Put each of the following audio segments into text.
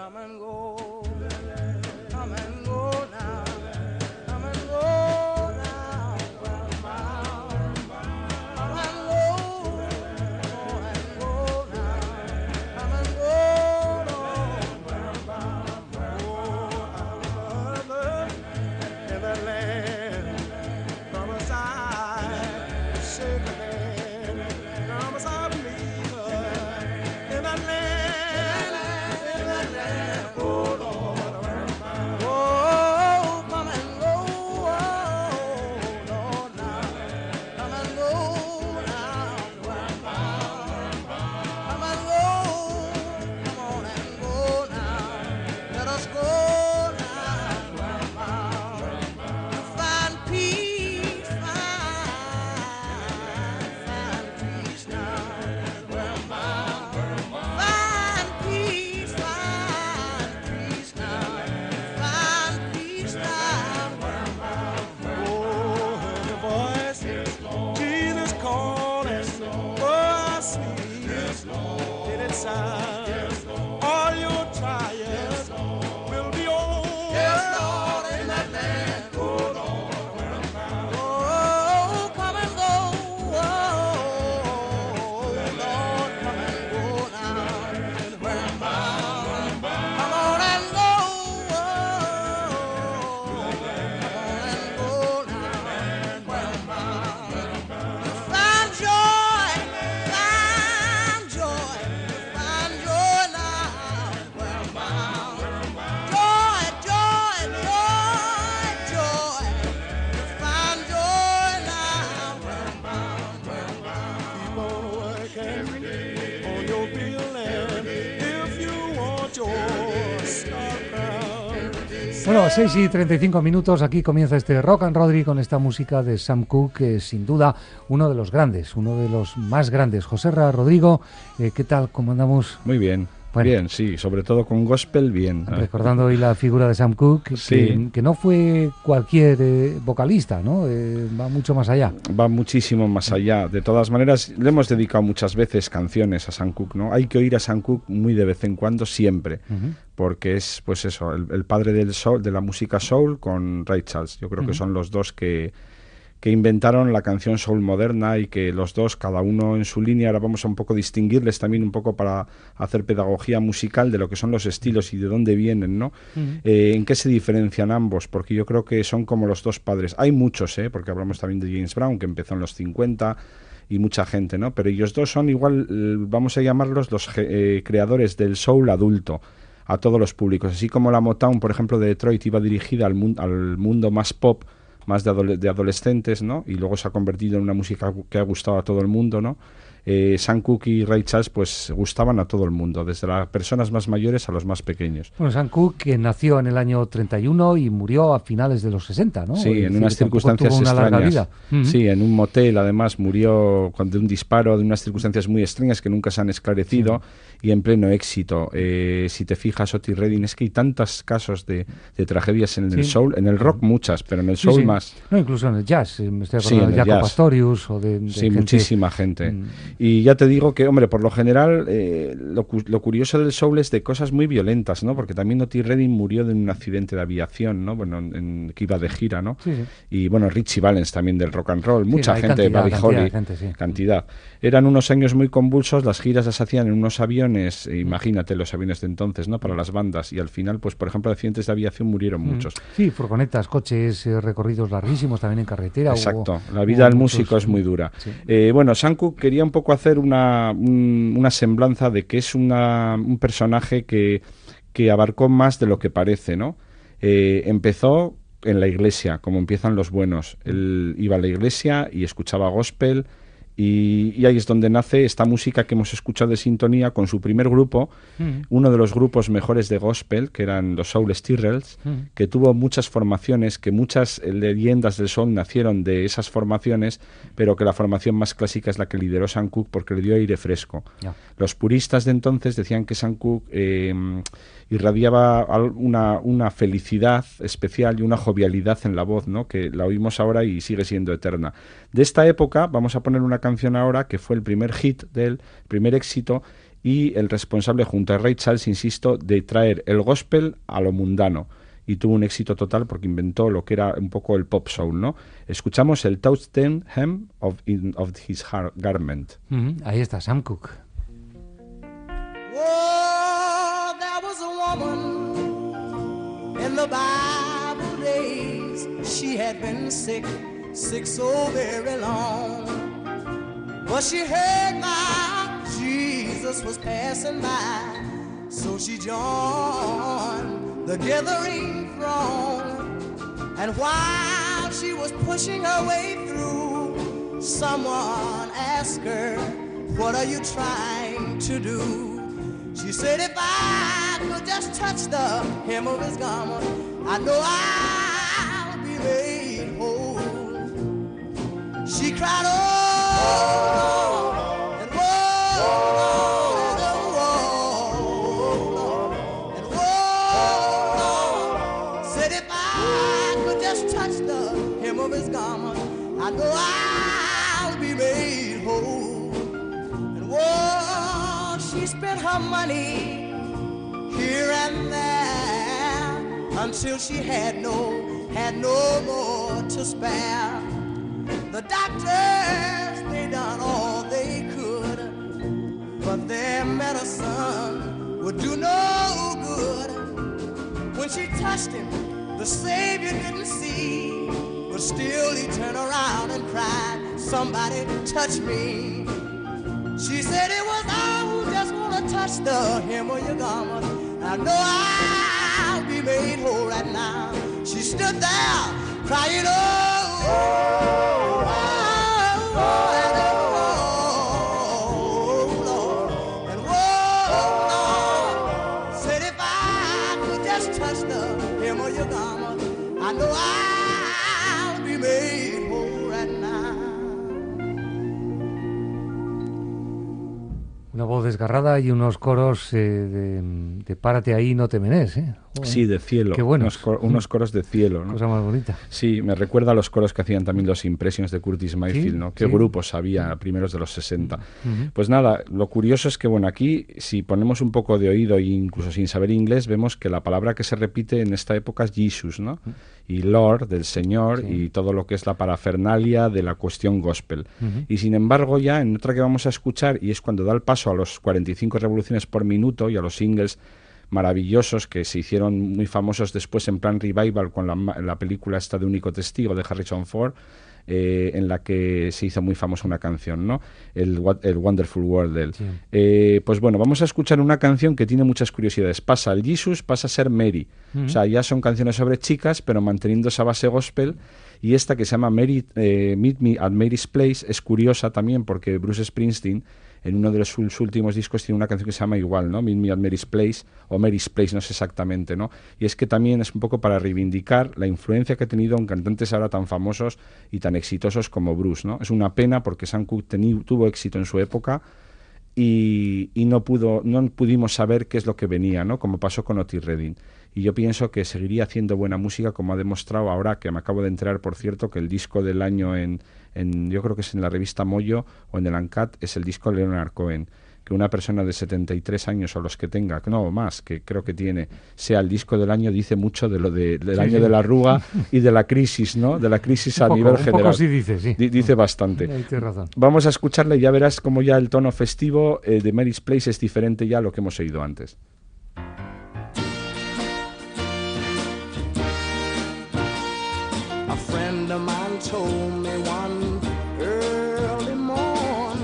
Bueno, 6:35, aquí comienza este Rock and Rodri con esta música de Sam Cooke, que es sin duda uno de los grandes, uno de los más grandes. Joserra, Rodrigo, ¿qué tal? ¿Cómo andamos? Muy bien. Bueno, bien, sí, sobre todo con gospel, bien. Recordando hoy la figura de Sam Cooke, sí, que no fue cualquier vocalista, ¿no? Va mucho más allá. Va muchísimo más allá. De todas maneras, le hemos dedicado muchas veces canciones a Sam Cooke, ¿no? Hay que oír a Sam Cooke muy de vez en cuando, siempre, porque es, pues eso, el padre del soul, de la música soul, con Ray Charles. Yo creo que son los dos que inventaron la canción soul moderna, y que los dos, cada uno en su línea, ahora vamos a un poco distinguirles también un poco para hacer pedagogía musical de lo que son los estilos y de dónde vienen, ¿no? ¿En qué se diferencian ambos? Porque yo creo que son como los dos padres. Hay muchos, porque hablamos también de James Brown, que empezó en los 50, y mucha gente, ¿no? Pero ellos dos son igual, vamos a llamarlos los creadores del soul adulto, a todos los públicos. Así como la Motown, por ejemplo, de Detroit, iba dirigida al mundo más pop, más de adolescentes, ¿no? Y luego se ha convertido en una música que ha gustado a todo el mundo, ¿no? Sam Cooke y Ray Charles pues gustaban a todo el mundo, desde las personas más mayores a los más pequeños. Bueno, Sam Cooke, que nació en el año 31 y murió a finales de los 60, ¿no? Sí, en unas circunstancias tuvo una extrañas. Larga vida. Sí, en un motel, además, murió de un disparo, de unas circunstancias muy extrañas que nunca se han esclarecido, y en pleno éxito. Si te fijas, Otis Redding, es que hay tantos casos de tragedias en el soul, en el rock muchas, pero en el soul más. No, incluso en el jazz, me estoy acordando de Jaco Pastorius o de sí, gente... muchísima gente. Y ya te digo que, hombre, por lo general, lo curioso del soul es de cosas muy violentas, ¿no? Porque también Otis Redding murió de un accidente de aviación, ¿no? Bueno, que iba de gira, ¿no? Sí. Y bueno, Richie Valens también del rock and roll, mucha gente, Buddy Holly, cantidad. Eran unos años muy convulsos, las giras las hacían en unos aviones, imagínate los aviones de entonces, ¿no? Para las bandas, y al final, pues por ejemplo, accidentes de aviación murieron muchos. Sí, furgonetas, coches, recorridos larguísimos también en carretera. Exacto, la vida del músico es muy dura. Sí. Bueno, Sam Cooke quería un poco hacer una semblanza de que es un personaje que abarcó más de lo que parece, ¿no? Empezó en la iglesia, como empiezan los buenos. Él iba a la iglesia y escuchaba gospel, y ahí es donde nace esta música que hemos escuchado de sintonía con su primer grupo, uno de los grupos mejores de gospel, que eran los Soul Stirrers, que tuvo muchas formaciones, que muchas leyendas del soul nacieron de esas formaciones, pero que la formación más clásica es la que lideró Sam Cooke, porque le dio aire fresco. Los puristas de entonces decían que Sam Cooke irradiaba una felicidad especial y una jovialidad en la voz, ¿no? Que la oímos ahora y sigue siendo eterna. De esta época vamos a poner una canción ahora que fue el primer hit del primer éxito, y el responsable junto a Ray Charles, insisto, de traer el gospel a lo mundano. Y tuvo un éxito total porque inventó lo que era un poco el pop soul, ¿no? Escuchamos el Touch the Hem of His Garment. Ahí está, Sam Cooke. Oh, there was a woman in the Bible days. She had been sick so very long. But she heard my Jesus was passing by, so she joined the gathering throng. And while she was pushing her way through, someone asked her, "What are you trying to do?" She said, "If I could just touch the hem of his garment, I know I'll be made whole." She cried, "Oh, and whoa, and whoa, and whoa." Said, "If I could just touch the hem of his garment, I know I'll be made whole." And whoa, she spent her money here and there until she had no more to spare. The doctors, they done all they could, but their medicine would do no good. When she touched him, the Savior didn't see, but still he turned around and cried, "Somebody touch me." She said, "It was I who just want to touch the hem of your garment. I know I'll be made whole right now." She stood there crying, "Oh, oh, oh, oh, and oh, Lord, and whoa, Lord." Said, "If I could just touch the hem of your garment, I know I'll be made whole right now." Una voz desgarrada y unos coros de párate ahí, no te menes, ¿eh? Joder. Sí, de cielo. Qué bueno. Unos coros de cielo, ¿no? Cosa más bonita. Sí, me recuerda a los coros que hacían también los Impressions de Curtis Mayfield, Sí, ¿no? Qué sí. grupos había a primeros de los 60. Pues nada, lo curioso es que, bueno, aquí, si ponemos un poco de oído e incluso sin saber inglés, vemos que la palabra que se repite en esta época es Jesus, ¿no? Y Lord, del Señor, y todo lo que es la parafernalia de la cuestión gospel. Y sin embargo, ya en otra que vamos a escuchar, y es cuando da el paso a los 45 revoluciones por minuto y a los singles maravillosos que se hicieron muy famosos después en plan revival con la película esta de Único Testigo de Harrison Ford, en la que se hizo muy famosa una canción, ¿no? El Wonderful World. Sí. Pues bueno, vamos a escuchar una canción que tiene muchas curiosidades. Pasa el Jesus, pasa a ser Mary. O sea, ya son canciones sobre chicas, pero manteniendo esa base gospel. Y esta que se llama Meet Me at Mary's Place es curiosa también porque Bruce Springsteen en uno de sus últimos discos tiene una canción que se llama igual, ¿no? Meet Me at Mary's Place, o Mary's Place, no sé exactamente, ¿no? Y es que también es un poco para reivindicar la influencia que ha tenido en cantantes ahora tan famosos y tan exitosos como Bruce, ¿no? Es una pena porque Sam Cooke tuvo éxito en su época y no pudimos saber qué es lo que venía, ¿no? Como pasó con Otis Redding. Y yo pienso que seguiría haciendo buena música, como ha demostrado ahora, que me acabo de enterar, por cierto, que el disco del año yo creo que es en la revista Mojo o en el Uncut, es el disco de Leonard Cohen. Que una persona de 73 años o los que tenga, no más, que creo que tiene, sea el disco del año, dice mucho de lo del año de la arruga y de la crisis, ¿no? De la crisis a nivel general. Un poco sí dice, sí. Dice bastante. Ahí tienes razón. Vamos a escucharle y ya verás cómo ya el tono festivo de Mary's Place es diferente ya a lo que hemos oído antes. A friend of mine told me one early morn,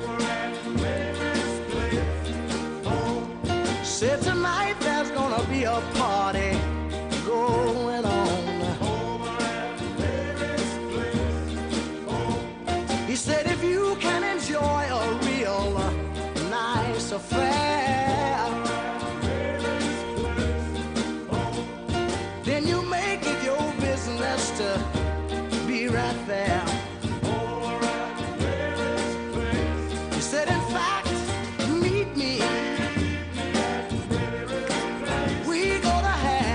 said tonight there's gonna be a party going on. He said if you can enjoy a real nice affair, then you make it your business to be right there. He said, in fact, meet me. We gonna have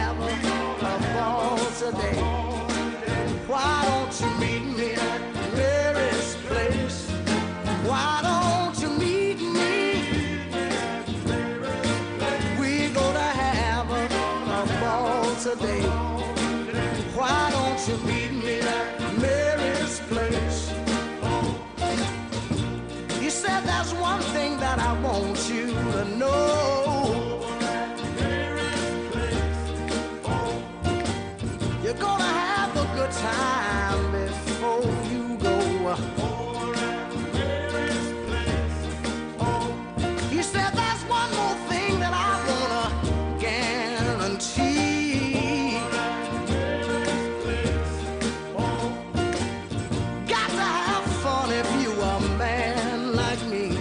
today. Why don't you meet me at Mary's place? He said there's one thing that I want you to know. You're gonna have a good time before you go. He said there's one more thing that I wanna guarantee. Got to have fun if you a man like me.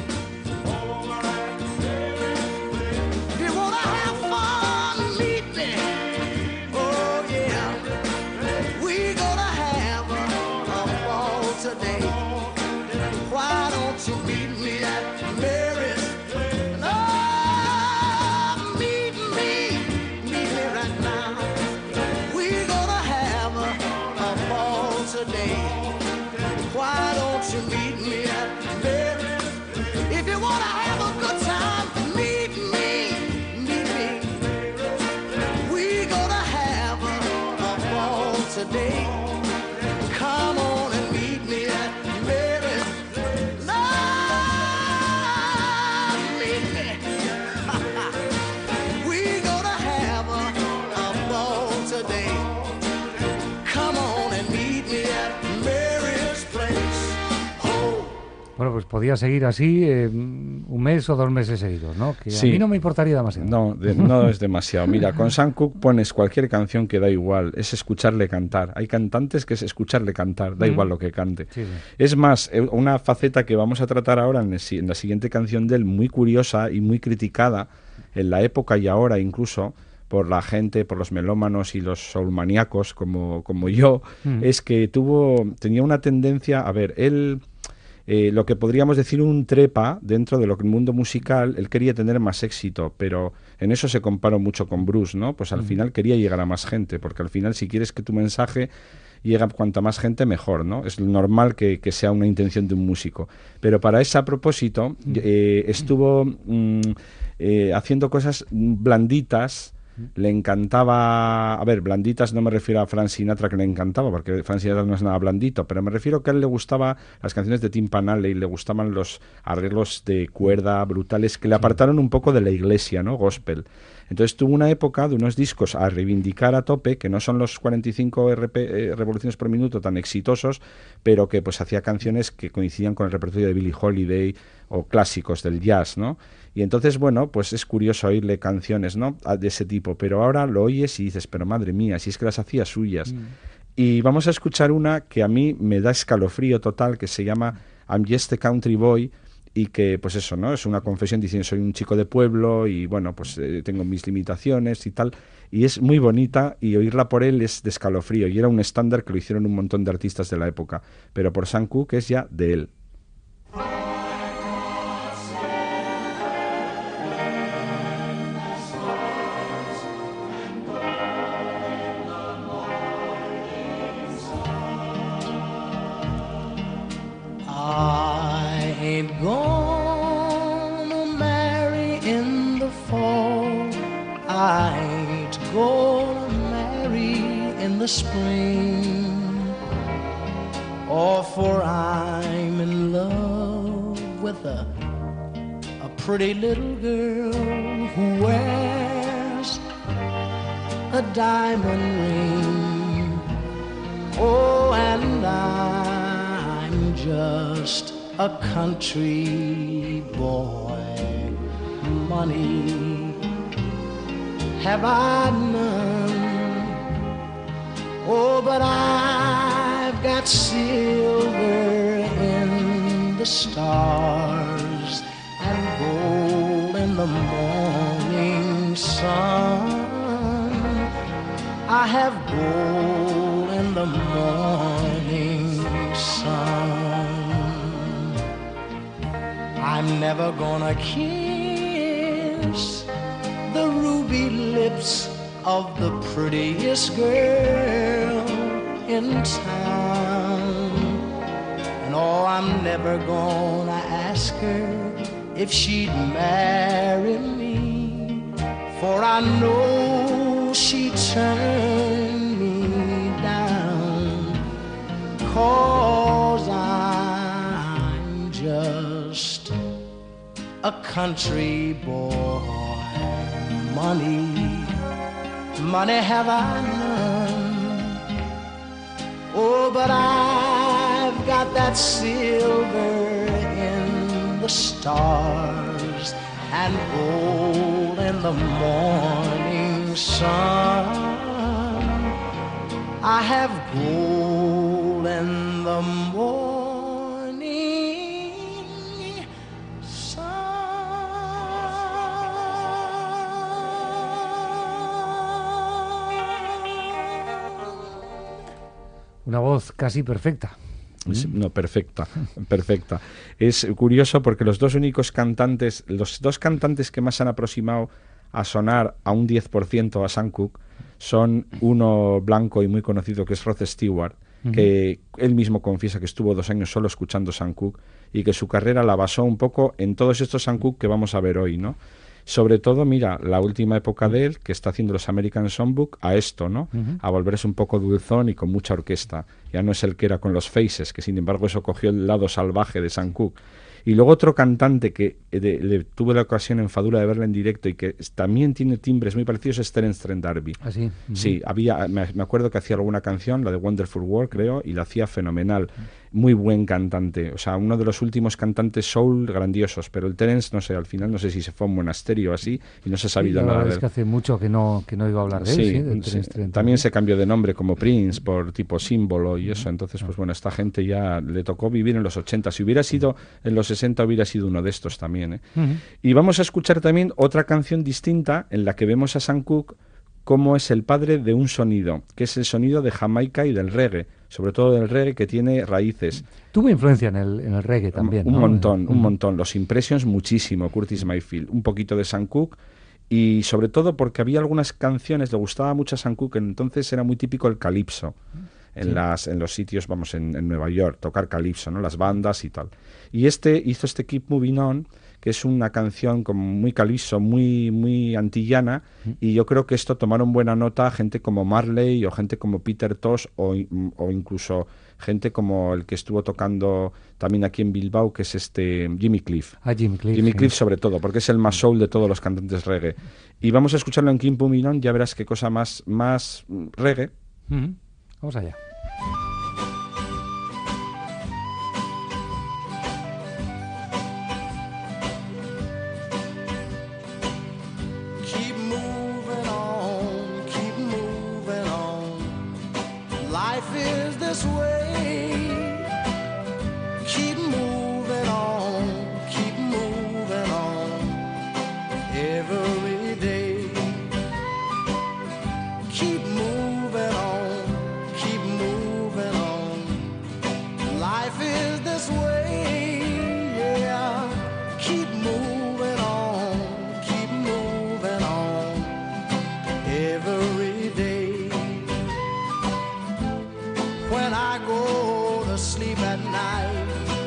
If you wanna have fun, meet me. Oh yeah, we gonna have a ball today. Why don't you meet me at Mary's? Oh, meet me right now. We gonna have a ball today. Why don't you meet me at Mary's? If you wanna have a good time, meet me. We gonna have a ball today. Come on and meet me at Mary's. Love, meet me. We gonna have a ball today. Come on and meet me at Mary's place. Oh. Bueno, pues podía seguir así un mes o 2 meses seguidos, ¿no? Que Sí. a mí no me importaría demasiado. No, no es demasiado. Mira, con Sam Cooke pones cualquier canción que da igual, es escucharle cantar. Hay cantantes que es escucharle cantar, da igual lo que cante. Sí, sí. Es más, una faceta que vamos a tratar ahora en la siguiente canción de él, muy curiosa y muy criticada en la época y ahora incluso por la gente, por los melómanos y los soulmaníacos como yo, es que tenía una tendencia, a ver, él... lo que podríamos decir un trepa dentro de lo que el mundo musical, él quería tener más éxito, pero en eso se comparó mucho con Bruce, ¿no? Pues al final quería llegar a más gente, porque al final si quieres que tu mensaje llegue a cuanta más gente mejor, ¿no? Es normal que sea una intención de un músico, pero para ese propósito estuvo haciendo cosas blanditas. Le encantaba, a ver, blanditas no me refiero a Frank Sinatra, que le encantaba, porque Frank Sinatra no es nada blandito, pero me refiero que a él le gustaban las canciones de Tim Panalley, le gustaban los arreglos de cuerda brutales que le apartaron un poco de la iglesia, ¿no? Gospel. Entonces tuvo una época de unos discos a reivindicar a tope, que no son los 45 revoluciones por minuto tan exitosos, pero que pues hacía canciones que coincidían con el repertorio de Billie Holiday o clásicos del jazz, ¿no? Y entonces, bueno, pues es curioso oírle canciones, ¿no? De ese tipo, pero ahora lo oyes y dices, pero madre mía, si es que las hacía suyas. Y vamos a escuchar una que a mí me da escalofrío total, que se llama I'm Just a Country Boy, y que, pues eso, ¿no? Es una confesión diciendo, soy un chico de pueblo y, bueno, pues tengo mis limitaciones y tal. Y es muy bonita y oírla por él es de escalofrío. Y era un estándar que lo hicieron un montón de artistas de la época. Pero por Sam Cooke es ya de él. I ain't gonna marry in the fall. I ain't gonna marry in the spring. Oh, for I'm in love with a pretty little girl who wears a diamond ring. Oh, and I'm just a country boy. Money have I none. Oh, but I've got silver in the stars and gold in the morning sun. I have gold in the morning sun. I'm never gonna kiss the ruby lips of the prettiest girl in town. And oh, I'm never gonna ask her if she'd marry me, for I know she'd turn a country boy. Money, money have I none. Oh, but I've got that silver in the stars and gold in the morning sun. I have gold in the morning sun. Una voz casi perfecta. No, perfecta, perfecta. Es curioso porque los dos cantantes que más han aproximado a sonar a un 10% a Sam Cooke son uno blanco y muy conocido, que es Rod Stewart, que él mismo confiesa que estuvo 2 años solo escuchando Sam Cooke y que su carrera la basó un poco en todos estos Sam Cooke que vamos a ver hoy, ¿no? Sobre todo, mira, la última época de él, que está haciendo los American Songbook, a esto, ¿no? A volverse un poco dulzón y con mucha orquesta. Ya no es el que era con los Faces, que sin embargo eso cogió el lado salvaje de Sam Cooke. Y luego otro cantante que le tuve la ocasión en Fadura de verla en directo y que también tiene timbres muy parecidos es Terence Trent D'Arby. ¿Ah, sí? Sí, me acuerdo que hacía alguna canción, la de Wonderful World, creo, y la hacía fenomenal. Muy buen cantante, o sea, uno de los últimos cantantes soul grandiosos, pero el Terence, no sé, al final no sé si se fue a un monasterio o así y no se ha sabido nada de él. Es que hace mucho que no iba a hablar de él, sí. También se cambió de nombre como Prince por tipo símbolo y eso, entonces pues bueno, esta gente ya le tocó vivir en los 80, si hubiera sido en los 60 hubiera sido uno de estos también, ¿eh? Y vamos a escuchar también otra canción distinta en la que vemos a Sam Cooke como es el padre de un sonido, que es el sonido de Jamaica y del reggae, sobre todo del reggae que tiene raíces. Tuvo influencia en el reggae también, Un ¿no? montón. Los Impressions muchísimo, Curtis Mayfield, un poquito de Sam Cooke y sobre todo porque había algunas canciones, le gustaba mucho a Sam Cooke, entonces era muy típico el calipso. En los sitios, vamos, en Nueva York, tocar calipso, ¿no? Las bandas y tal. Y hizo este Keep Moving On, que es una canción como muy calipso, muy antillana, y yo creo que esto tomaron buena nota gente como Marley o gente como Peter Tosh o incluso gente como el que estuvo tocando también aquí en Bilbao, que es Jimmy Cliff. Jimmy Cliff. Jimmy Cliff sobre todo, porque es el más soul de todos los cantantes reggae. Y vamos a escucharlo en Keep Moving On, ya verás qué cosa más reggae. Vamos allá. Keep moving on. Life is this way. Keep moving on. Every day. Keep moving on. Life is this way. Yeah. Keep moving on. Every day. When I go to sleep at night,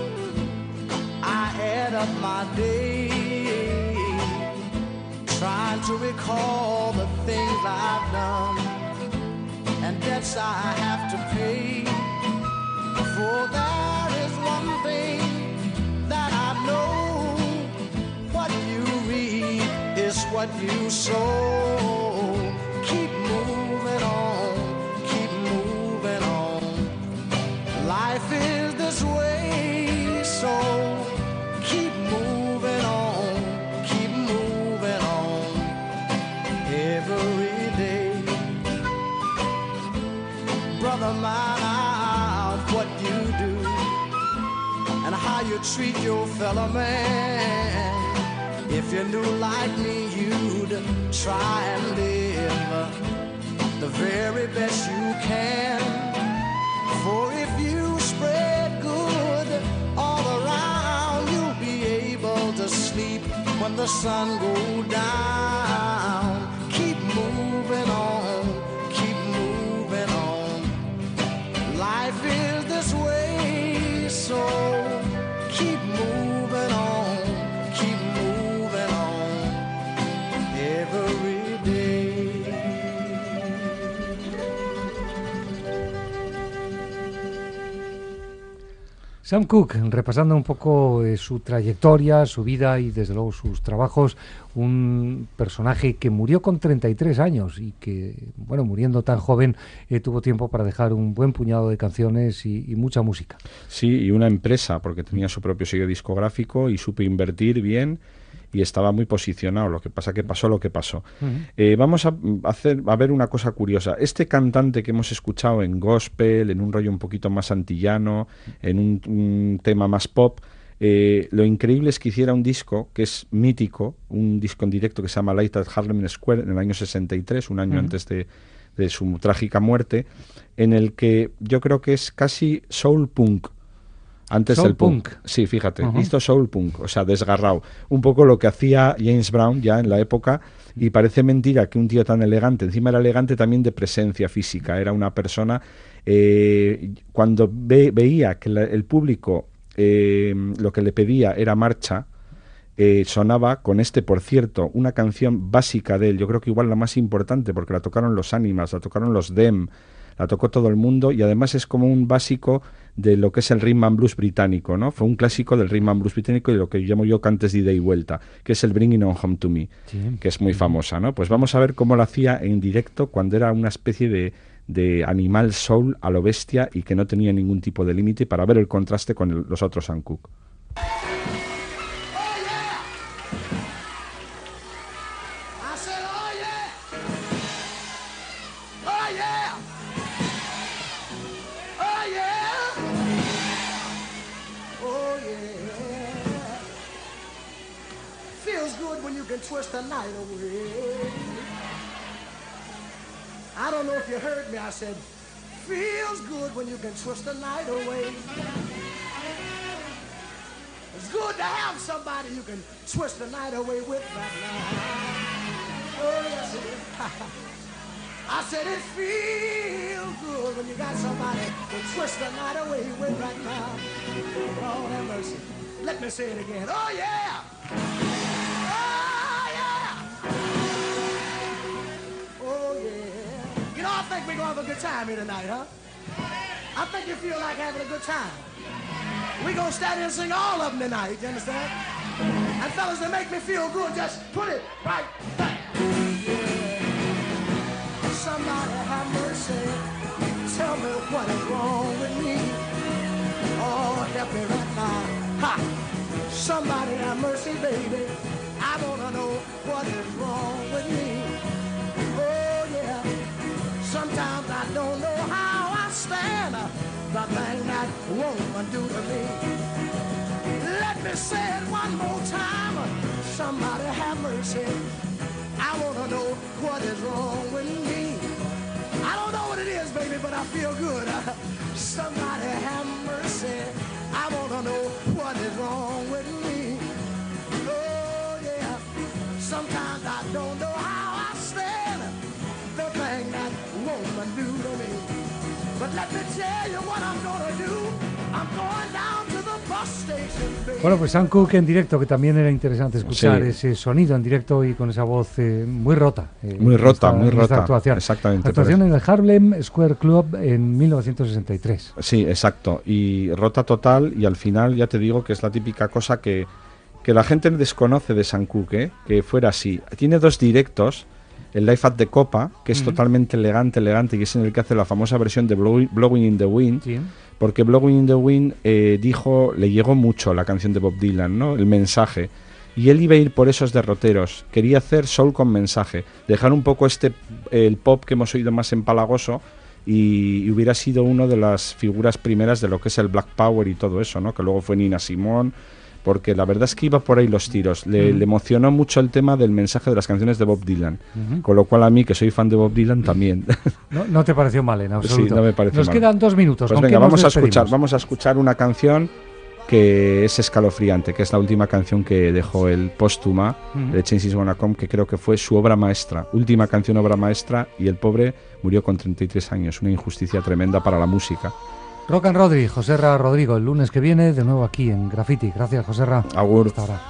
I add up my day, trying to recall the things I've done and debts I have to pay. For there is one thing that I know, what you reap is what you sow. Keep moving on. Life is this way, so keep moving on. Every day. Brother, mind out what you do and how you treat your fellow man. If you knew like me, you'd try and live the very best you can. For if you spread good all around, you'll be able to sleep when the sun goes down. Keep moving on. Life is this way, so keep moving on. Every day. Sam Cooke, repasando un poco su trayectoria, su vida y desde luego sus trabajos, un personaje que murió con 33 años y que, bueno, muriendo tan joven, tuvo tiempo para dejar un buen puñado de canciones y mucha música. Sí, y una empresa, porque tenía su propio sello discográfico y supo invertir bien y estaba muy posicionado. Lo que pasa que pasó lo que pasó. Vamos a ver una cosa curiosa. Este cantante que hemos escuchado en gospel, en un rollo un poquito más antillano, en un tema más pop, lo increíble es que hiciera un disco que es mítico, un disco en directo que se llama Light at Harlem Square en el año 63, un año antes de su trágica muerte, en el que yo creo que es casi soul punk. Antes soul del punk. Sí, fíjate, hizo soul punk, o sea, desgarrado. Un poco lo que hacía James Brown ya en la época, y parece mentira que un tío tan elegante, encima era elegante también de presencia física, era una persona, cuando veía que el público lo que le pedía era marcha, sonaba con por cierto, una canción básica de él, yo creo que igual la más importante, porque la tocaron los Animals, la tocaron los Them, la tocó todo el mundo, y además es como un básico de lo que es el rhythm and blues británico, ¿no? Fue un clásico del rhythm and blues británico y lo que llamo yo cantes de ida y vuelta, que es el Bringing On Home to Me, que es muy famosa, ¿no? Pues vamos a ver cómo lo hacía en directo cuando era una especie de animal soul a lo bestia y que no tenía ningún tipo de límite, para ver el contraste con los otros Sam Cooke. Twist the night away. I don't know if you heard me. I said, feels good when you can twist the night away. It's good to have somebody you can twist the night away with right now. Oh, yes, it is. I said, it feels good when you got somebody to twist the night away with right now. Lord have mercy. Let me say it again. Oh, yeah. I think we're going to have a good time here tonight, huh? I think you feel like having a good time. We're going to stand here and sing all of them tonight, you understand? And fellas, to make me feel good, just put it right back. Yeah. Somebody have mercy. Tell me what is wrong with me. Oh, help me right now. Ha! Somebody have mercy, baby. I want to know what is wrong with me. Oh, yeah. Sometimes I don't know how I stand the thing that woman do to me. Let me say it one more time. Somebody have mercy. I want to know what is wrong with me. I don't know what it is, baby, but I feel good. Somebody have mercy. I want to know what is wrong with me. Oh, yeah. Sometimes I don't know how I stand the thing that woman do to me. But let me tell you what I'm gonna do. I'm going down to the bus station, baby. Bueno, pues Sam Cooke en directo, que también era interesante escuchar ese sonido en directo y con esa voz muy rota. Muy rota. Actuación. Exactamente. Actuación en el Harlem Square Club en 1963. Sí, exacto. Y rota total, y al final ya te digo que es la típica cosa que la gente desconoce de Sam Cooke, que fuera así. Tiene 2 directos. El Live at the Copa, que es totalmente elegante, y es en el que hace la famosa versión de Blowing in the Wind, porque Blowing in the Wind le llegó mucho la canción de Bob Dylan, ¿no? El mensaje. Y él iba a ir por esos derroteros, quería hacer soul con mensaje, dejar un poco el pop que hemos oído más empalagoso, y hubiera sido una de las figuras primeras de lo que es el Black Power y todo eso, ¿no? Que luego fue Nina Simone, porque la verdad es que iba por ahí los tiros. Le emocionó mucho el tema del mensaje de las canciones de Bob Dylan, con lo cual a mí, que soy fan de Bob Dylan, también. No te pareció mal en absoluto. Sí, no me pareció mal. Nos quedan 2 minutos. Pues venga, vamos a escuchar una canción que es escalofriante, que es la última canción que dejó el póstuma de Change Is Gonna Come, que creo que fue su obra maestra, última canción obra maestra, y el pobre murió con 33 años, una injusticia tremenda para la música. Rock and Rodri, Joserra Rodrigo, el lunes que viene de nuevo aquí en Graffiti. Gracias, Joserra. Agur. Hasta ahora.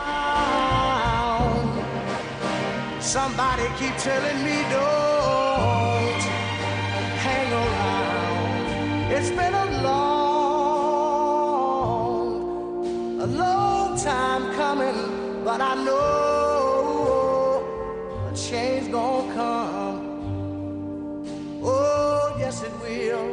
Somebody keep telling me don't hang around. It's been a long but I know a change gonna come. Oh, yes it will.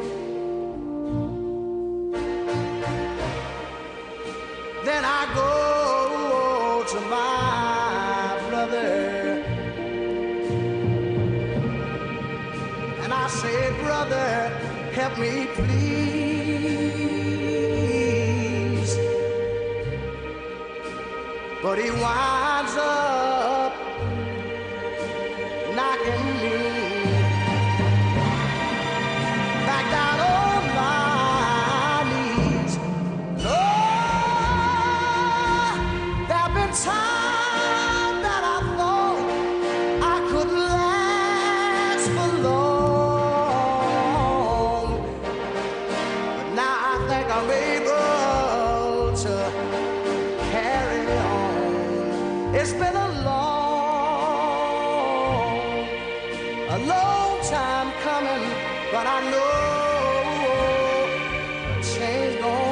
Then I go to my brother and I say, brother, help me please. But he winds up knocking me back down on my knees. Lord, there've been times that I thought I couldn't last for long, but now I think I'm able to carry on. It's been a long time coming, but I know change gonna